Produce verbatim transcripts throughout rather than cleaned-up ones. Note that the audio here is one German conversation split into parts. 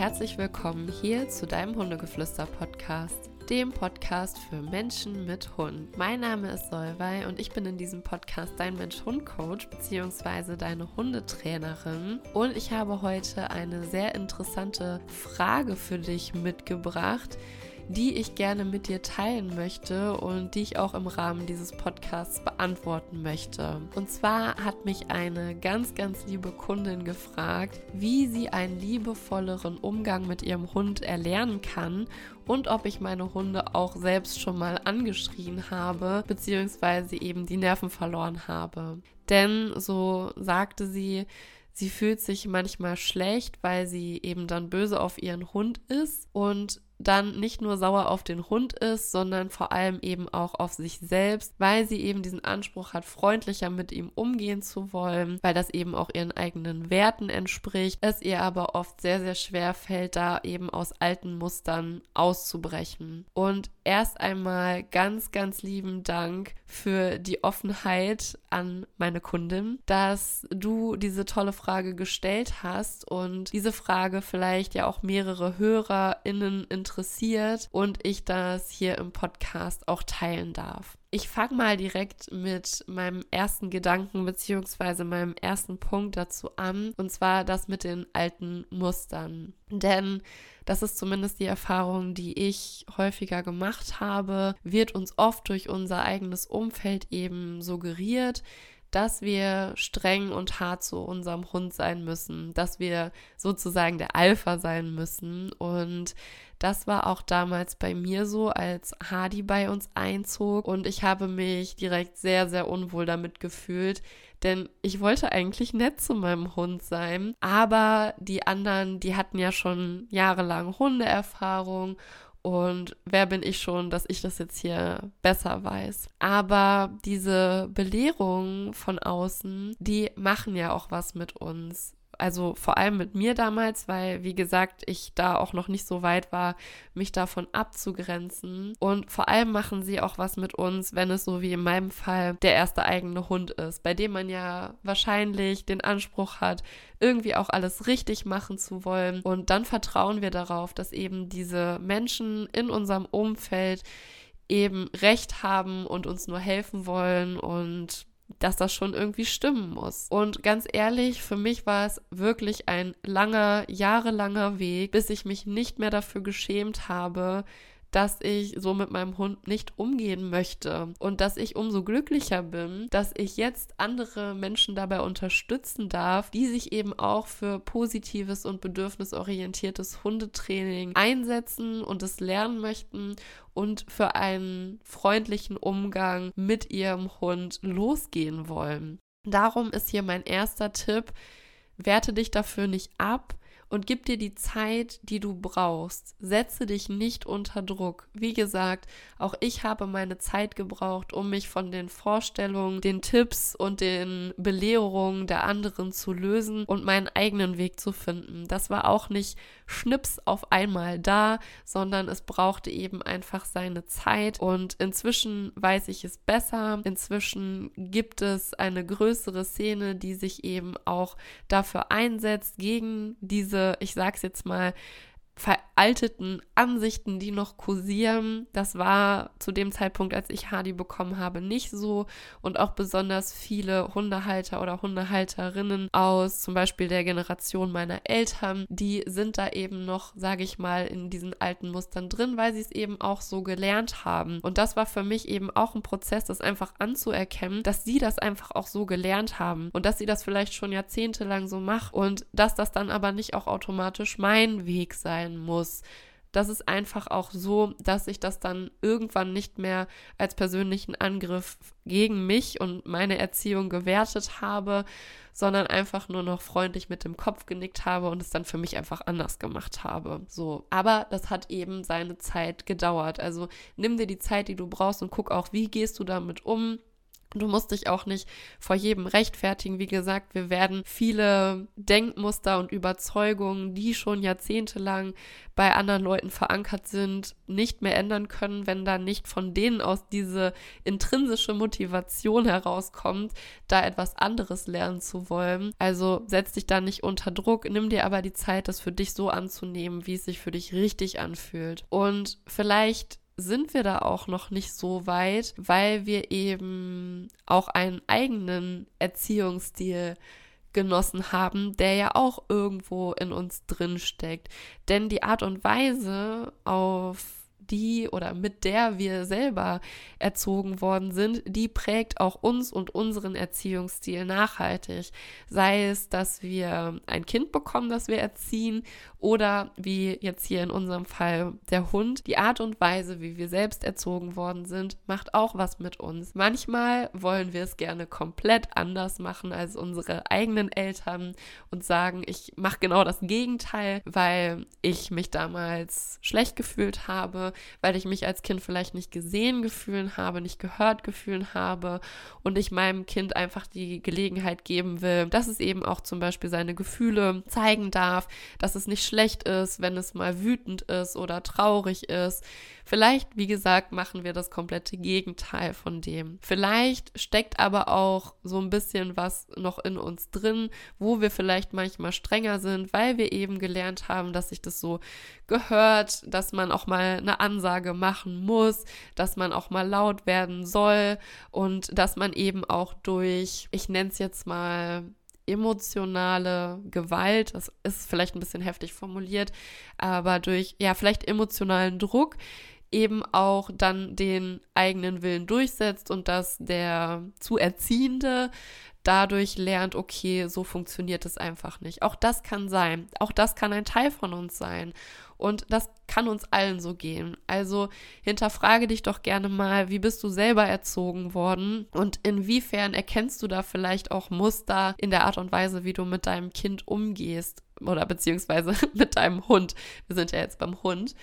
herzlich willkommen hier zu deinem Hundegeflüster-Podcast, dem Podcast für Menschen mit Hund. Mein Name ist Solveig und ich bin in diesem Podcast dein Mensch-Hund-Coach bzw. deine Hundetrainerin. Und ich habe heute eine sehr interessante Frage für dich mitgebracht, die ich gerne mit dir teilen möchte und die ich auch im Rahmen dieses Podcasts beantworten möchte. Und zwar hat mich eine ganz, ganz liebe Kundin gefragt, wie sie einen liebevolleren Umgang mit ihrem Hund erlernen kann und ob ich meine Hunde auch selbst schon mal angeschrien habe, beziehungsweise eben die Nerven verloren habe. Denn, so sagte sie, sie fühlt sich manchmal schlecht, weil sie eben dann böse auf ihren Hund ist und dann nicht nur sauer auf den Hund ist, sondern vor allem eben auch auf sich selbst, weil sie eben diesen Anspruch hat, freundlicher mit ihm umgehen zu wollen, weil das eben auch ihren eigenen Werten entspricht, es ihr aber oft sehr, sehr schwer fällt, da eben aus alten Mustern auszubrechen. Und erst einmal ganz, ganz lieben Dank für die Offenheit an meine Kundin, dass du diese tolle Frage gestellt hast und diese Frage vielleicht ja auch mehrere HörerInnen interessiert und ich das hier im Podcast auch teilen darf. Ich fange mal direkt mit meinem ersten Gedanken bzw. meinem ersten Punkt dazu an, und zwar das mit den alten Mustern. Denn das ist zumindest die Erfahrung, die ich häufiger gemacht habe, wird uns oft durch unser eigenes Umfeld eben suggeriert, dass wir streng und hart zu unserem Hund sein müssen, dass wir sozusagen der Alpha sein müssen. Und das war auch damals bei mir so, als Hardy bei uns einzog, und ich habe mich direkt sehr, sehr unwohl damit gefühlt, denn ich wollte eigentlich nett zu meinem Hund sein, aber die anderen, die hatten ja schon jahrelang Hundeerfahrung. Und wer bin ich schon, dass ich das jetzt hier besser weiß? Aber diese Belehrungen von außen, die machen ja auch was mit uns. Also vor allem mit mir damals, weil, wie gesagt, ich da auch noch nicht so weit war, mich davon abzugrenzen. Und vor allem machen sie auch was mit uns, wenn es so wie in meinem Fall der erste eigene Hund ist, bei dem man ja wahrscheinlich den Anspruch hat, irgendwie auch alles richtig machen zu wollen. Und dann vertrauen wir darauf, dass eben diese Menschen in unserem Umfeld eben Recht haben und uns nur helfen wollen und dass das schon irgendwie stimmen muss. Und ganz ehrlich, für mich war es wirklich ein langer, jahrelanger Weg, bis ich mich nicht mehr dafür geschämt habe, dass ich so mit meinem Hund nicht umgehen möchte und dass ich umso glücklicher bin, dass ich jetzt andere Menschen dabei unterstützen darf, die sich eben auch für positives und bedürfnisorientiertes Hundetraining einsetzen und es lernen möchten und für einen freundlichen Umgang mit ihrem Hund losgehen wollen. Darum ist hier mein erster Tipp: Werte dich dafür nicht ab und gib dir die Zeit, die du brauchst. Setze dich nicht unter Druck. Wie gesagt, auch ich habe meine Zeit gebraucht, um mich von den Vorstellungen, den Tipps und den Belehrungen der anderen zu lösen und meinen eigenen Weg zu finden. Das war auch nicht schnips auf einmal da, sondern es brauchte eben einfach seine Zeit. Und inzwischen weiß ich es besser. Inzwischen gibt es eine größere Szene, die sich eben auch dafür einsetzt, gegen diese, ich sag's jetzt mal, veralteten Ansichten, die noch kursieren. Das war zu dem Zeitpunkt, als ich Hardy bekommen habe, nicht so, und auch besonders viele Hundehalter oder Hundehalterinnen aus zum Beispiel der Generation meiner Eltern, die sind da eben noch, sage ich mal, in diesen alten Mustern drin, weil sie es eben auch so gelernt haben. Und das war für mich eben auch ein Prozess, das einfach anzuerkennen, dass sie das einfach auch so gelernt haben und dass sie das vielleicht schon jahrzehntelang so machen und dass das dann aber nicht auch automatisch mein Weg sein muss. Das ist einfach auch so, dass ich das dann irgendwann nicht mehr als persönlichen Angriff gegen mich und meine Erziehung gewertet habe, sondern einfach nur noch freundlich mit dem Kopf genickt habe und es dann für mich einfach anders gemacht habe. So, aber das hat eben seine Zeit gedauert. Also nimm dir die Zeit, die du brauchst, und guck auch, wie gehst du damit um. Du musst dich auch nicht vor jedem rechtfertigen. Wie gesagt, wir werden viele Denkmuster und Überzeugungen, die schon jahrzehntelang bei anderen Leuten verankert sind, nicht mehr ändern können, wenn da nicht von denen aus diese intrinsische Motivation herauskommt, da etwas anderes lernen zu wollen. Also setz dich da nicht unter Druck, nimm dir aber die Zeit, das für dich so anzunehmen, wie es sich für dich richtig anfühlt. Und vielleicht sind wir da auch noch nicht so weit, weil wir eben auch einen eigenen Erziehungsstil genossen haben, der ja auch irgendwo in uns drin steckt. Denn die Art und Weise, auf die oder mit der wir selber erzogen worden sind, die prägt auch uns und unseren Erziehungsstil nachhaltig. Sei es, dass wir ein Kind bekommen, das wir erziehen, oder wie jetzt hier in unserem Fall der Hund. Die Art und Weise, wie wir selbst erzogen worden sind, macht auch was mit uns. Manchmal wollen wir es gerne komplett anders machen als unsere eigenen Eltern und sagen, ich mache genau das Gegenteil, weil ich mich damals schlecht gefühlt habe, weil ich mich als Kind vielleicht nicht gesehen gefühlt habe, nicht gehört gefühlt habe und ich meinem Kind einfach die Gelegenheit geben will, dass es eben auch zum Beispiel seine Gefühle zeigen darf, dass es nicht schlecht ist, wenn es mal wütend ist oder traurig ist. Vielleicht, wie gesagt, machen wir das komplette Gegenteil von dem. Vielleicht steckt aber auch so ein bisschen was noch in uns drin, wo wir vielleicht manchmal strenger sind, weil wir eben gelernt haben, dass sich das so gehört, dass man auch mal eine Ansage machen muss, dass man auch mal laut werden soll und dass man eben auch durch, ich nenne es jetzt mal, emotionale Gewalt, das ist vielleicht ein bisschen heftig formuliert, aber durch, ja, vielleicht emotionalen Druck eben auch dann den eigenen Willen durchsetzt und dass der zu Erziehende dadurch lernt, okay, so funktioniert es einfach nicht. Auch das kann sein. Auch das kann ein Teil von uns sein. Und das kann uns allen so gehen. Also hinterfrage dich doch gerne mal, wie bist du selber erzogen worden und inwiefern erkennst du da vielleicht auch Muster in der Art und Weise, wie du mit deinem Kind umgehst oder beziehungsweise mit deinem Hund. Wir sind ja jetzt beim Hund.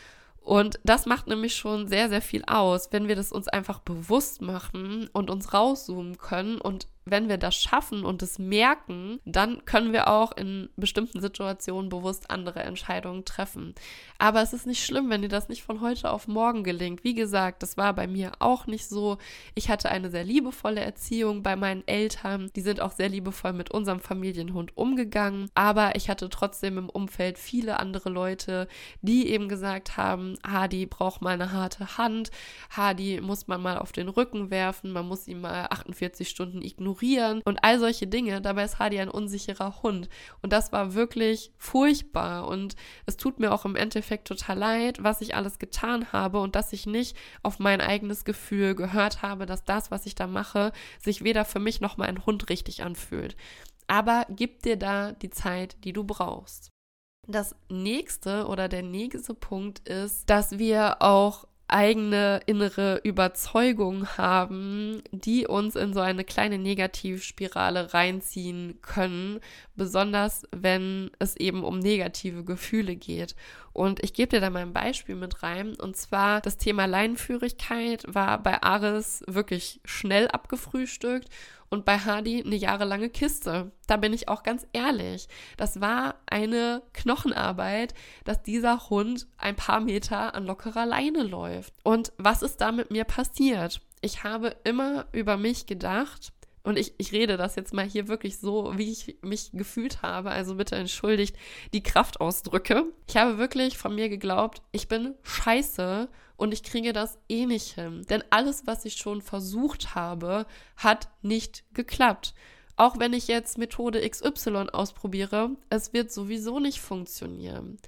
Und das macht nämlich schon sehr, sehr viel aus, wenn wir das uns einfach bewusst machen und uns rauszoomen können. Und wenn wir das schaffen und es merken, dann können wir auch in bestimmten Situationen bewusst andere Entscheidungen treffen. Aber es ist nicht schlimm, wenn dir das nicht von heute auf morgen gelingt. Wie gesagt, das war bei mir auch nicht so. Ich hatte eine sehr liebevolle Erziehung bei meinen Eltern. Die sind auch sehr liebevoll mit unserem Familienhund umgegangen. Aber ich hatte trotzdem im Umfeld viele andere Leute, die eben gesagt haben, Hadi braucht mal eine harte Hand. Hadi muss man mal auf den Rücken werfen. Man muss ihn mal achtundvierzig Stunden ignorieren. Und all solche Dinge. Dabei ist Hadi ein unsicherer Hund. Und das war wirklich furchtbar. Und es tut mir auch im Endeffekt total leid, was ich alles getan habe und dass ich nicht auf mein eigenes Gefühl gehört habe, dass das, was ich da mache, sich weder für mich noch mein Hund richtig anfühlt. Aber gib dir da die Zeit, die du brauchst. Das nächste oder der nächste Punkt ist, dass wir auch eigene innere Überzeugung haben, die uns in so eine kleine Negativspirale reinziehen können, besonders wenn es eben um negative Gefühle geht. Und ich gebe dir da mal ein Beispiel mit rein, und zwar das Thema Leinenführigkeit war bei Aris wirklich schnell abgefrühstückt und bei Hadi eine jahrelange Kiste. Da bin ich auch ganz ehrlich. Das war eine Knochenarbeit, dass dieser Hund ein paar Meter an lockerer Leine läuft. Und was ist da mit mir passiert? Ich habe immer über mich gedacht, und ich, ich rede das jetzt mal hier wirklich so, wie ich mich gefühlt habe, also bitte entschuldigt die Kraftausdrücke. Ich habe wirklich von mir geglaubt, ich bin scheiße und ich kriege das eh nicht hin. Denn alles, was ich schon versucht habe, hat nicht geklappt. Auch wenn ich jetzt Methode X Y ausprobiere, es wird sowieso nicht funktionieren.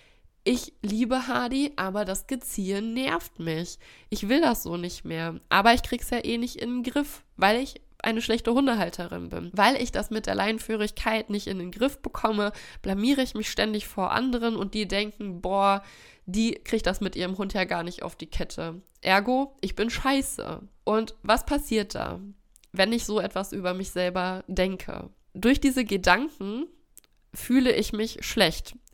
Ich liebe Hadi, aber das Geziehen nervt mich. Ich will das so nicht mehr. Aber ich krieg's ja eh nicht in den Griff, weil ich eine schlechte Hundehalterin bin. Weil ich das mit der Leinenführigkeit nicht in den Griff bekomme, blamiere ich mich ständig vor anderen und die denken, boah, die kriegt das mit ihrem Hund ja gar nicht auf die Kette. Ergo, ich bin scheiße. Und was passiert da, wenn ich so etwas über mich selber denke? Durch diese Gedanken fühle ich mich schlecht.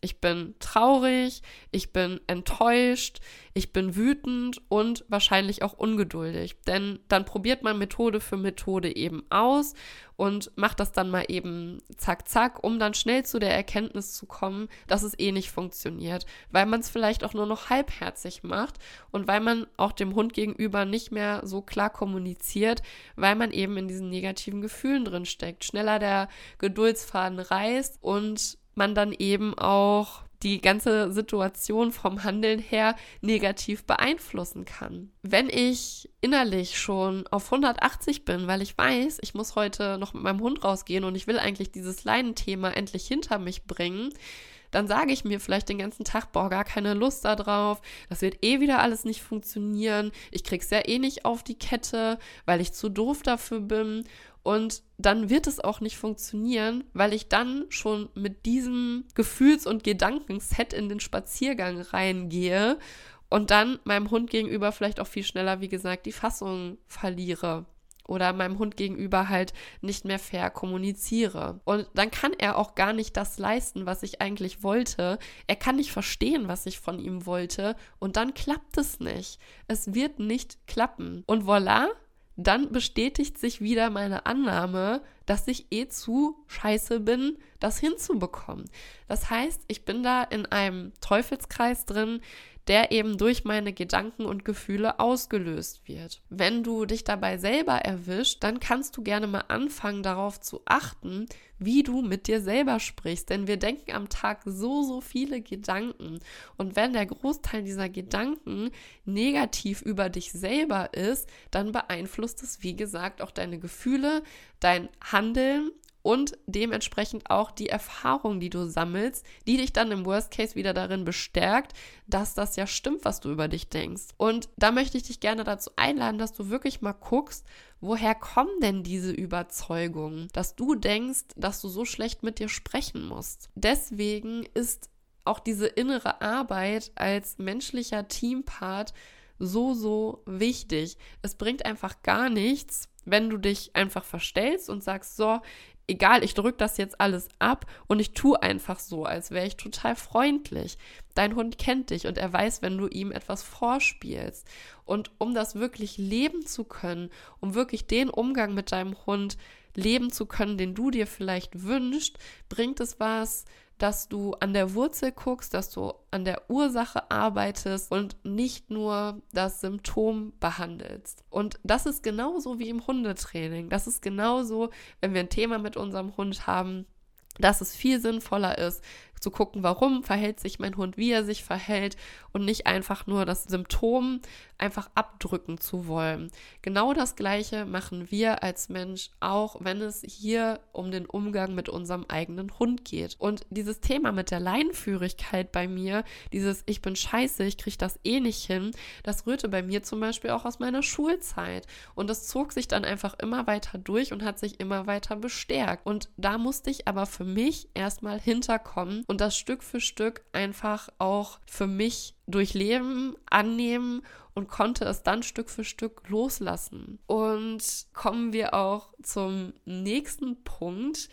Ich bin traurig, ich bin enttäuscht, ich bin wütend und wahrscheinlich auch ungeduldig. Denn dann probiert man Methode für Methode eben aus und macht das dann mal eben zack, zack, um dann schnell zu der Erkenntnis zu kommen, dass es eh nicht funktioniert, weil man es vielleicht auch nur noch halbherzig macht und weil man auch dem Hund gegenüber nicht mehr so klar kommuniziert, weil man eben in diesen negativen Gefühlen drin steckt. Schneller der Geduldsfaden reißt und man dann eben auch die ganze Situation vom Handeln her negativ beeinflussen kann. Wenn ich innerlich schon auf hundertachtzig bin, weil ich weiß, ich muss heute noch mit meinem Hund rausgehen und ich will eigentlich dieses Leinenthema endlich hinter mich bringen, dann sage ich mir vielleicht den ganzen Tag, boah, gar keine Lust da drauf, das wird eh wieder alles nicht funktionieren, ich krieg's ja eh nicht auf die Kette, weil ich zu doof dafür bin. Und dann wird es auch nicht funktionieren, weil ich dann schon mit diesem Gefühls- und Gedankenset in den Spaziergang reingehe und dann meinem Hund gegenüber vielleicht auch viel schneller, wie gesagt, die Fassung verliere oder meinem Hund gegenüber halt nicht mehr fair kommuniziere. Und dann kann er auch gar nicht das leisten, was ich eigentlich wollte. Er kann nicht verstehen, was ich von ihm wollte und dann klappt es nicht. Es wird nicht klappen. Und voilà, dann bestätigt sich wieder meine Annahme, dass ich eh zu scheiße bin, das hinzubekommen. Das heißt, ich bin da in einem Teufelskreis drin, der eben durch meine Gedanken und Gefühle ausgelöst wird. Wenn du dich dabei selber erwischt, dann kannst du gerne mal anfangen, darauf zu achten, wie du mit dir selber sprichst. Denn wir denken am Tag so, so viele Gedanken. Und wenn der Großteil dieser Gedanken negativ über dich selber ist, dann beeinflusst es, wie gesagt, auch deine Gefühle, dein Handeln und dementsprechend auch die Erfahrung, die du sammelst, die dich dann im Worst Case wieder darin bestärkt, dass das ja stimmt, was du über dich denkst. Und da möchte ich dich gerne dazu einladen, dass du wirklich mal guckst, woher kommen denn diese Überzeugungen, dass du denkst, dass du so schlecht mit dir sprechen musst. Deswegen ist auch diese innere Arbeit als menschlicher Teampart so, so wichtig. Es bringt einfach gar nichts, wenn du dich einfach verstellst und sagst, so, egal, ich drücke das jetzt alles ab und ich tue einfach so, als wäre ich total freundlich. Dein Hund kennt dich und er weiß, wenn du ihm etwas vorspielst. Und um das wirklich leben zu können, um wirklich den Umgang mit deinem Hund leben zu können, den du dir vielleicht wünschst, bringt es was, dass du an der Wurzel guckst, dass du an der Ursache arbeitest und nicht nur das Symptom behandelst. Und das ist genauso wie im Hundetraining. Das ist genauso, wenn wir ein Thema mit unserem Hund haben, dass es viel sinnvoller ist, zu gucken, warum verhält sich mein Hund, wie er sich verhält und nicht einfach nur das Symptom einfach abdrücken zu wollen. Genau das Gleiche machen wir als Mensch auch, wenn es hier um den Umgang mit unserem eigenen Hund geht. Und dieses Thema mit der Leinenführigkeit bei mir, dieses ich bin scheiße, ich kriege das eh nicht hin, das rührte bei mir zum Beispiel auch aus meiner Schulzeit. Und das zog sich dann einfach immer weiter durch und hat sich immer weiter bestärkt. Und da musste ich aber für mich erstmal hinterkommen und das Stück für Stück einfach auch für mich durchleben, annehmen und konnte es dann Stück für Stück loslassen. Und kommen wir auch zum nächsten Punkt,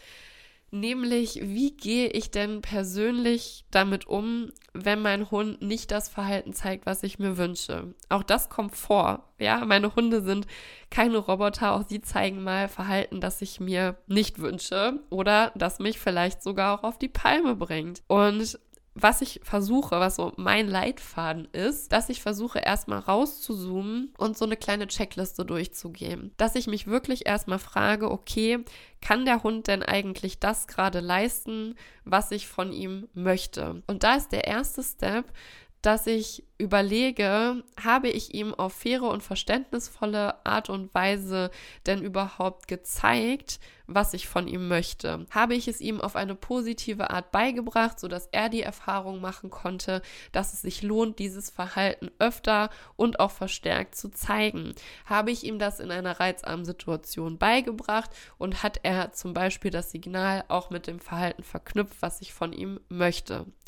nämlich wie gehe ich denn persönlich damit um, wenn mein Hund nicht das Verhalten zeigt, was ich mir wünsche. Auch das kommt vor. Ja, meine Hunde sind keine Roboter, auch sie zeigen mal Verhalten, das ich mir nicht wünsche oder das mich vielleicht sogar auch auf die Palme bringt. Und was ich versuche, was so mein Leitfaden ist, dass ich versuche erstmal rauszuzoomen und so eine kleine Checkliste durchzugehen. Dass ich mich wirklich erstmal frage, okay, kann der Hund denn eigentlich das gerade leisten, was ich von ihm möchte? Und da ist der erste Step, dass ich überlege, habe ich ihm auf faire und verständnisvolle Art und Weise denn überhaupt gezeigt, was ich von ihm möchte? Habe ich es ihm auf eine positive Art beigebracht, sodass er die Erfahrung machen konnte, dass es sich lohnt, dieses Verhalten öfter und auch verstärkt zu zeigen? Habe ich ihm das in einer reizarmen Situation beigebracht und hat er zum Beispiel das Signal auch mit dem Verhalten verknüpft, was ich von ihm möchte?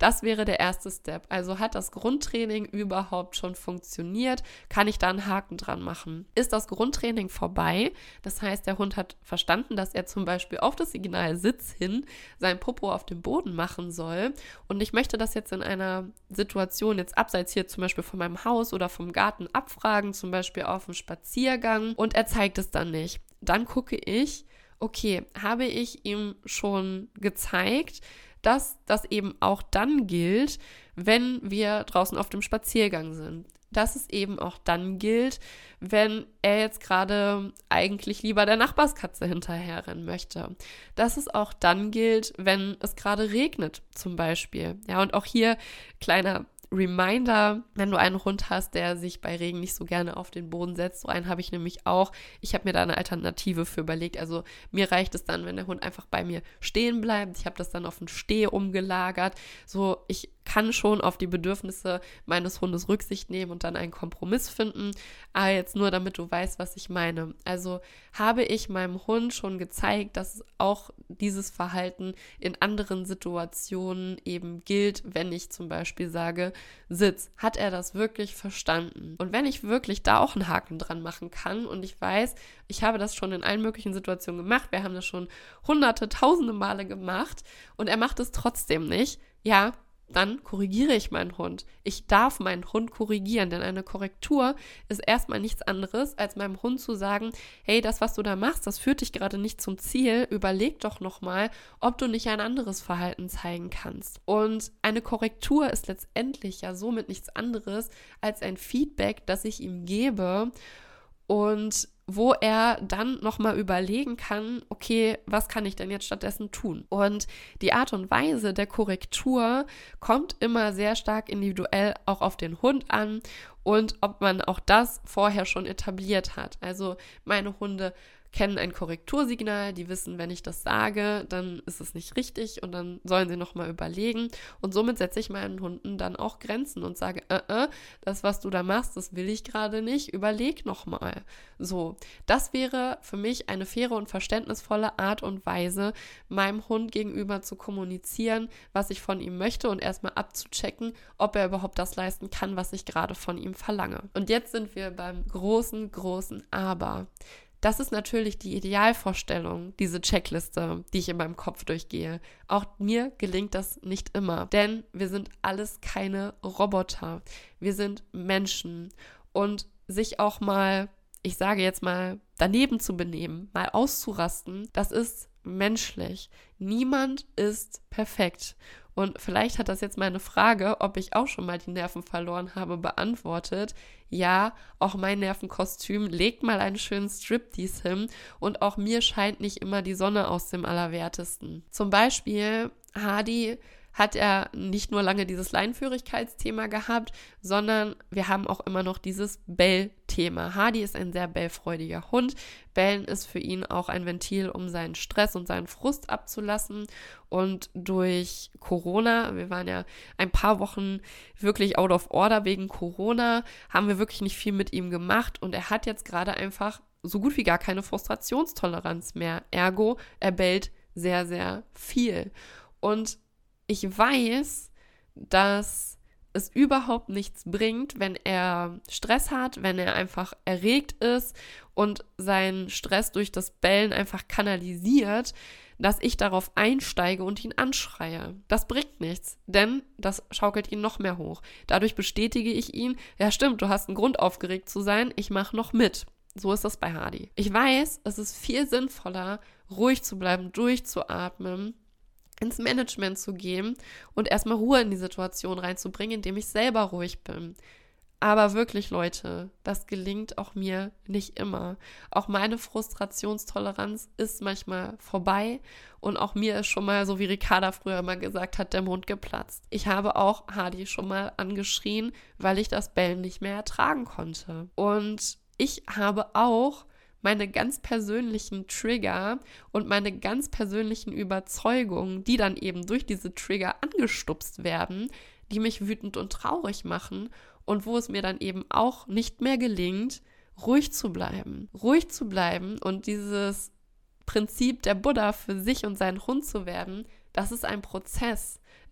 Das wäre der erste Step. Also hat das Grundtraining überhaupt schon funktioniert? Kann ich da einen Haken dran machen? Ist das Grundtraining vorbei? Das heißt, der Hund hat verstanden, dass er zum Beispiel auf das Signal Sitz hin sein Popo auf dem Boden machen soll. Und ich möchte das jetzt in einer Situation, jetzt abseits hier zum Beispiel von meinem Haus oder vom Garten abfragen, zum Beispiel auf dem Spaziergang, und er zeigt es dann nicht. Dann gucke ich, okay, habe ich ihm schon gezeigt, dass das eben auch dann gilt, wenn wir draußen auf dem Spaziergang sind. Dass es eben auch dann gilt, wenn er jetzt gerade eigentlich lieber der Nachbarskatze hinterherrennen möchte. Dass es auch dann gilt, wenn es gerade regnet zum Beispiel. Ja, und auch hier kleiner Reminder, wenn du einen Hund hast, der sich bei Regen nicht so gerne auf den Boden setzt. So einen habe ich nämlich auch. Ich habe mir da eine Alternative für überlegt. Also mir reicht es dann, wenn der Hund einfach bei mir stehen bleibt. Ich habe das dann auf den Steh umgelagert. So, ich kann schon auf die Bedürfnisse meines Hundes Rücksicht nehmen und dann einen Kompromiss finden. Aber jetzt nur, damit du weißt, was ich meine. Also habe ich meinem Hund schon gezeigt, dass auch dieses Verhalten in anderen Situationen eben gilt, wenn ich zum Beispiel sage, Sitz. Hat er das wirklich verstanden? Und wenn ich wirklich da auch einen Haken dran machen kann und ich weiß, ich habe das schon in allen möglichen Situationen gemacht, wir haben das schon hunderte, tausende Male gemacht und er macht es trotzdem nicht, ja, dann korrigiere ich meinen Hund. Ich darf meinen Hund korrigieren, denn eine Korrektur ist erstmal nichts anderes, als meinem Hund zu sagen, hey, das, was du da machst, das führt dich gerade nicht zum Ziel. Überleg doch nochmal, ob du nicht ein anderes Verhalten zeigen kannst. Und eine Korrektur ist letztendlich ja somit nichts anderes als ein Feedback, das ich ihm gebe und wo er dann nochmal überlegen kann, okay, was kann ich denn jetzt stattdessen tun? Und die Art und Weise der Korrektur kommt immer sehr stark individuell auch auf den Hund an und ob man auch das vorher schon etabliert hat. Also meine Hunde kennen ein Korrektursignal, die wissen, wenn ich das sage, dann ist es nicht richtig und dann sollen sie nochmal überlegen und somit setze ich meinen Hunden dann auch Grenzen und sage, äh, äh, das, was du da machst, das will ich gerade nicht, überleg nochmal. So, das wäre für mich eine faire und verständnisvolle Art und Weise, meinem Hund gegenüber zu kommunizieren, was ich von ihm möchte und erstmal abzuchecken, ob er überhaupt das leisten kann, was ich gerade von ihm verlange. Und jetzt sind wir beim großen, großen Aber. Das ist natürlich die Idealvorstellung, diese Checkliste, die ich in meinem Kopf durchgehe. Auch mir gelingt das nicht immer, denn wir sind alles keine Roboter. Wir sind Menschen und sich auch mal, ich sage jetzt mal, daneben zu benehmen, mal auszurasten, das ist menschlich. Niemand ist perfekt. Und vielleicht hat das jetzt meine Frage, ob ich auch schon mal die Nerven verloren habe, beantwortet. Ja, auch mein Nervenkostüm legt mal einen schönen Striptease hin und auch mir scheint nicht immer die Sonne aus dem Allerwertesten. Zum Beispiel Hardy hat er nicht nur lange dieses Leinenführigkeitsthema gehabt, sondern wir haben auch immer noch dieses Bell-Thema. Hardy ist ein sehr bellfreudiger Hund. Bellen ist für ihn auch ein Ventil, um seinen Stress und seinen Frust abzulassen. Und durch Corona, wir waren ja ein paar Wochen wirklich out of order wegen Corona, haben wir wirklich nicht viel mit ihm gemacht. Und er hat jetzt gerade einfach so gut wie gar keine Frustrationstoleranz mehr. Ergo, er bellt sehr, sehr viel. Und ich weiß, dass es überhaupt nichts bringt, wenn er Stress hat, wenn er einfach erregt ist und seinen Stress durch das Bellen einfach kanalisiert, dass ich darauf einsteige und ihn anschreie. Das bringt nichts, denn das schaukelt ihn noch mehr hoch. Dadurch bestätige ich ihn, ja stimmt, du hast einen Grund aufgeregt zu sein, ich mache noch mit. So ist das bei Hardy. Ich weiß, es ist viel sinnvoller, ruhig zu bleiben, durchzuatmen, ins Management zu gehen und erstmal Ruhe in die Situation reinzubringen, indem ich selber ruhig bin. Aber wirklich, Leute, das gelingt auch mir nicht immer. Auch meine Frustrationstoleranz ist manchmal vorbei und auch mir ist schon mal, so wie Ricarda früher immer gesagt hat, der Mund geplatzt. Ich habe auch Hardy schon mal angeschrien, weil ich das Bellen nicht mehr ertragen konnte. Und ich habe auch meine ganz persönlichen Trigger und meine ganz persönlichen Überzeugungen, die dann eben durch diese Trigger angestupst werden, die mich wütend und traurig machen und wo es mir dann eben auch nicht mehr gelingt, ruhig zu bleiben. Ruhig zu bleiben und dieses Prinzip der Buddha für sich und seinen Hund zu werden, das ist ein Prozess.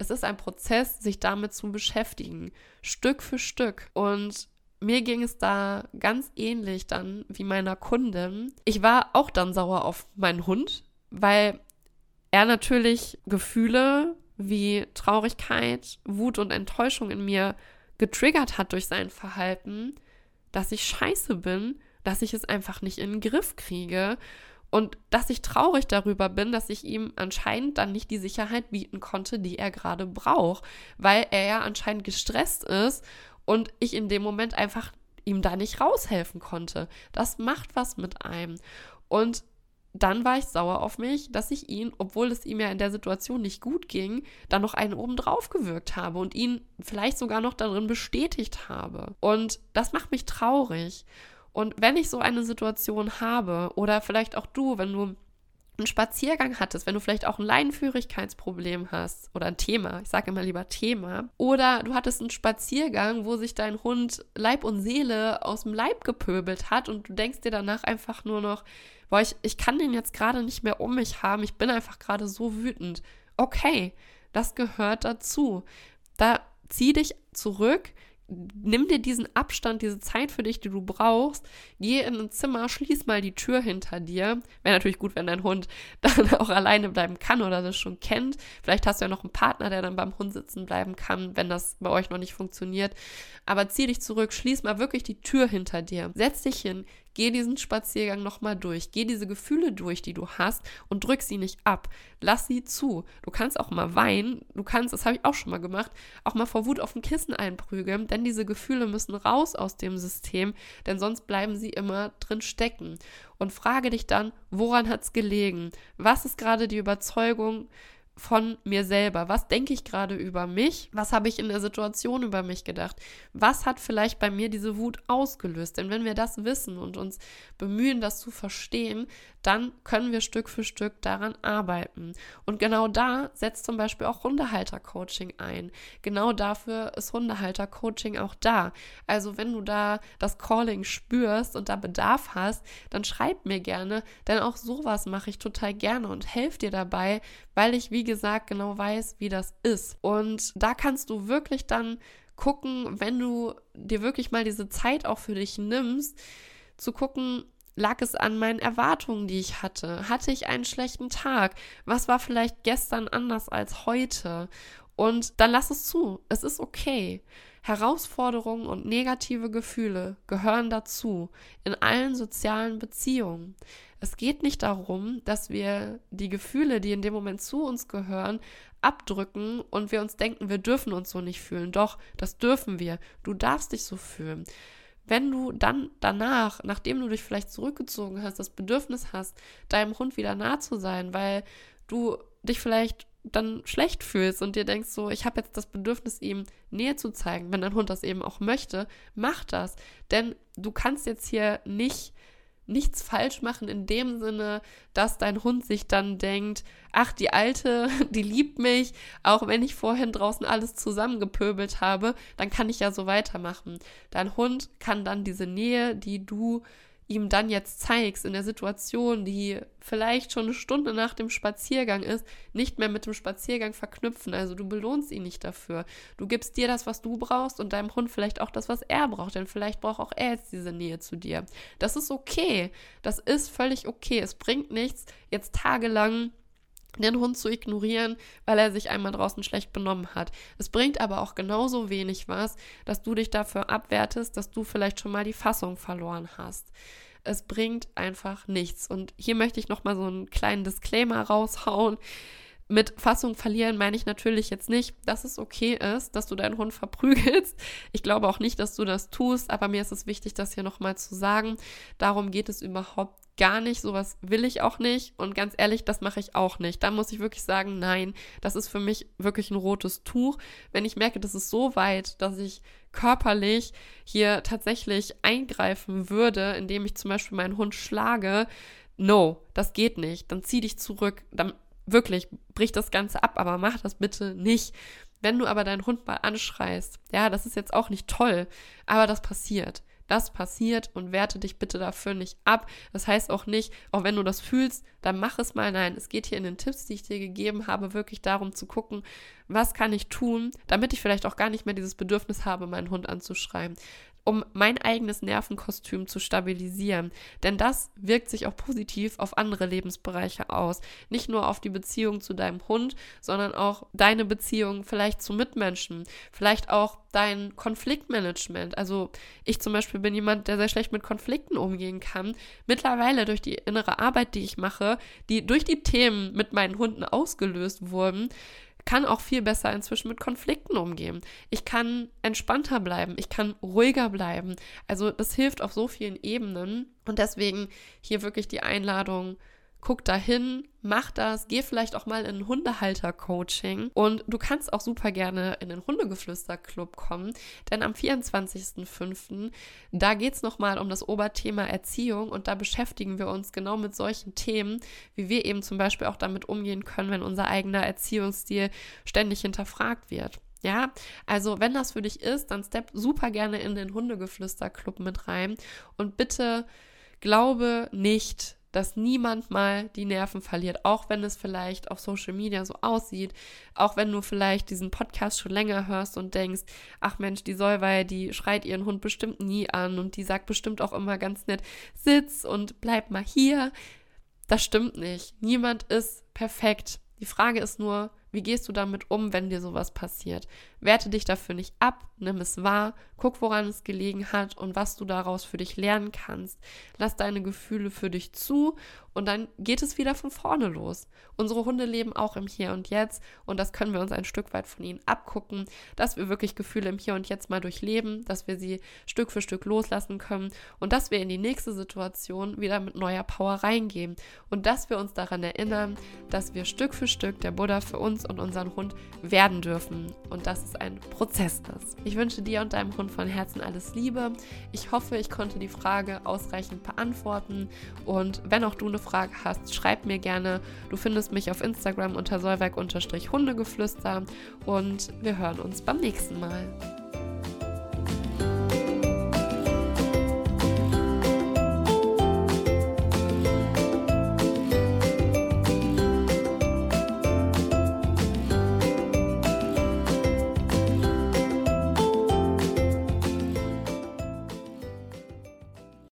es ist ein Prozess, sich damit zu beschäftigen, Stück für Stück. Und mir ging es da ganz ähnlich dann wie meiner Kundin. Ich war auch dann sauer auf meinen Hund, weil er natürlich Gefühle wie Traurigkeit, Wut und Enttäuschung in mir getriggert hat durch sein Verhalten, dass ich scheiße bin, dass ich es einfach nicht in den Griff kriege und dass ich traurig darüber bin, dass ich ihm anscheinend dann nicht die Sicherheit bieten konnte, die er gerade braucht, weil er ja anscheinend gestresst ist und ich in dem Moment einfach ihm da nicht raushelfen konnte. Das macht was mit einem. Und dann war ich sauer auf mich, dass ich ihn, obwohl es ihm ja in der Situation nicht gut ging, dann noch einen oben drauf gewirkt habe und ihn vielleicht sogar noch darin bestätigt habe. Und das macht mich traurig. Und wenn ich so eine Situation habe, oder vielleicht auch du, wenn du einen Spaziergang hattest, wenn du vielleicht auch ein Leinenführigkeitsproblem hast oder ein Thema, ich sage immer lieber Thema, oder du hattest einen Spaziergang, wo sich dein Hund Leib und Seele aus dem Leib gepöbelt hat und du denkst dir danach einfach nur noch, boah, ich, ich kann den jetzt gerade nicht mehr um mich haben, ich bin einfach gerade so wütend. Okay, das gehört dazu. Da zieh dich zurück, nimm dir diesen Abstand, diese Zeit für dich, die du brauchst, geh in ein Zimmer, schließ mal die Tür hinter dir. Wäre natürlich gut, wenn dein Hund dann auch alleine bleiben kann oder das schon kennt. Vielleicht hast du ja noch einen Partner, der dann beim Hund sitzen bleiben kann, wenn das bei euch noch nicht funktioniert. Aber zieh dich zurück, schließ mal wirklich die Tür hinter dir. Setz dich hin, geh diesen Spaziergang nochmal durch. Geh diese Gefühle durch, die du hast und drück sie nicht ab. Lass sie zu. Du kannst auch mal weinen. Du kannst, das habe ich auch schon mal gemacht, auch mal vor Wut auf ein Kissen einprügeln, denn diese Gefühle müssen raus aus dem System, denn sonst bleiben sie immer drin stecken. Und frage dich dann, woran hat es gelegen? Was ist gerade die Überzeugung von mir selber? Was denke ich gerade über mich? Was habe ich in der Situation über mich gedacht? Was hat vielleicht bei mir diese Wut ausgelöst? Denn wenn wir das wissen und uns bemühen, das zu verstehen, dann können wir Stück für Stück daran arbeiten. Und genau da setzt zum Beispiel auch Hundehalter-Coaching ein. Genau dafür ist Hundehalter-Coaching auch da. Also wenn du da das Calling spürst und da Bedarf hast, dann schreib mir gerne, denn auch sowas mache ich total gerne und helfe dir dabei, weil ich, wie gesagt, genau weiß, wie das ist. Und da kannst du wirklich dann gucken, wenn du dir wirklich mal diese Zeit auch für dich nimmst, zu gucken, lag es an meinen Erwartungen, die ich hatte? Hatte ich einen schlechten Tag? Was war vielleicht gestern anders als heute? Und dann lass es zu. Es ist okay. Herausforderungen und negative Gefühle gehören dazu in allen sozialen Beziehungen. Es geht nicht darum, dass wir die Gefühle, die in dem Moment zu uns gehören, abdrücken und wir uns denken, wir dürfen uns so nicht fühlen. Doch, das dürfen wir. Du darfst dich so fühlen. Wenn du dann danach, nachdem du dich vielleicht zurückgezogen hast, das Bedürfnis hast, deinem Hund wieder nah zu sein, weil du dich vielleicht dann schlecht fühlst und dir denkst so, ich habe jetzt das Bedürfnis, ihm Nähe zu zeigen, wenn dein Hund das eben auch möchte, mach das. Denn du kannst jetzt hier nicht nichts falsch machen in dem Sinne, dass dein Hund sich dann denkt, ach, die Alte, die liebt mich, auch wenn ich vorhin draußen alles zusammengepöbelt habe, dann kann ich ja so weitermachen. Dein Hund kann dann diese Nähe, die du ihm dann jetzt zeigst in der Situation, die vielleicht schon eine Stunde nach dem Spaziergang ist, nicht mehr mit dem Spaziergang verknüpfen. Also du belohnst ihn nicht dafür. Du gibst dir das, was du brauchst und deinem Hund vielleicht auch das, was er braucht, denn vielleicht braucht auch er jetzt diese Nähe zu dir. Das ist okay. Das ist völlig okay. Es bringt nichts, jetzt tagelang den Hund zu ignorieren, weil er sich einmal draußen schlecht benommen hat. Es bringt aber auch genauso wenig was, dass du dich dafür abwertest, dass du vielleicht schon mal die Fassung verloren hast. Es bringt einfach nichts. Und hier möchte ich nochmal so einen kleinen Disclaimer raushauen. Mit Fassung verlieren meine ich natürlich jetzt nicht, dass es okay ist, dass du deinen Hund verprügelst. Ich glaube auch nicht, dass du das tust, aber mir ist es wichtig, das hier nochmal zu sagen. Darum geht es überhaupt gar nicht, sowas will ich auch nicht und ganz ehrlich, das mache ich auch nicht. Da muss ich wirklich sagen, nein, das ist für mich wirklich ein rotes Tuch. Wenn ich merke, das ist so weit, dass ich körperlich hier tatsächlich eingreifen würde, indem ich zum Beispiel meinen Hund schlage, no, das geht nicht, dann zieh dich zurück, dann wirklich, brich das Ganze ab, aber mach das bitte nicht. Wenn du aber deinen Hund mal anschreist, ja, das ist jetzt auch nicht toll, aber das passiert. das passiert und werte dich bitte dafür nicht ab. Das heißt auch nicht, auch wenn du das fühlst, dann mach es mal. Nein, es geht hier in den Tipps, die ich dir gegeben habe, wirklich darum zu gucken, was kann ich tun, damit ich vielleicht auch gar nicht mehr dieses Bedürfnis habe, meinen Hund anzuschreien, um mein eigenes Nervenkostüm zu stabilisieren. Denn das wirkt sich auch positiv auf andere Lebensbereiche aus. Nicht nur auf die Beziehung zu deinem Hund, sondern auch deine Beziehung vielleicht zu Mitmenschen, vielleicht auch dein Konfliktmanagement. Also ich zum Beispiel bin jemand, der sehr schlecht mit Konflikten umgehen kann. Mittlerweile durch die innere Arbeit, die ich mache, die durch die Themen mit meinen Hunden ausgelöst wurden, kann auch viel besser inzwischen mit Konflikten umgehen. Ich kann entspannter bleiben, ich kann ruhiger bleiben. Also das hilft auf so vielen Ebenen und deswegen hier wirklich die Einladung, guck dahin, mach das, geh vielleicht auch mal in ein Hundehalter-Coaching und du kannst auch super gerne in den Hundegeflüster-Club kommen, denn am vierundzwanzigsten fünften da geht es nochmal um das Oberthema Erziehung und da beschäftigen wir uns genau mit solchen Themen, wie wir eben zum Beispiel auch damit umgehen können, wenn unser eigener Erziehungsstil ständig hinterfragt wird. Ja, also wenn das für dich ist, dann stepp super gerne in den Hundegeflüster-Club mit rein und bitte glaube nicht, dass niemand mal die Nerven verliert, auch wenn es vielleicht auf Social Media so aussieht, auch wenn du vielleicht diesen Podcast schon länger hörst und denkst, ach Mensch, die Solveig, die schreit ihren Hund bestimmt nie an und die sagt bestimmt auch immer ganz nett, sitz und bleib mal hier. Das stimmt nicht. Niemand ist perfekt. Die Frage ist nur, wie gehst du damit um, wenn dir sowas passiert? Werte dich dafür nicht ab, nimm es wahr, guck, woran es gelegen hat und was du daraus für dich lernen kannst. Lass deine Gefühle für dich zu und dann geht es wieder von vorne los. Unsere Hunde leben auch im Hier und Jetzt und das können wir uns ein Stück weit von ihnen abgucken, dass wir wirklich Gefühle im Hier und Jetzt mal durchleben, dass wir sie Stück für Stück loslassen können und dass wir in die nächste Situation wieder mit neuer Power reingehen und dass wir uns daran erinnern, dass wir Stück für Stück der Buddha für uns und unseren Hund werden dürfen und dass es ein Prozess ist. Ich wünsche dir und deinem Hund von Herzen alles Liebe. Ich hoffe, ich konnte die Frage ausreichend beantworten und wenn auch du eine Frage hast, schreib mir gerne. Du findest mich auf Instagram unter solveig-hundegeflüster und wir hören uns beim nächsten Mal.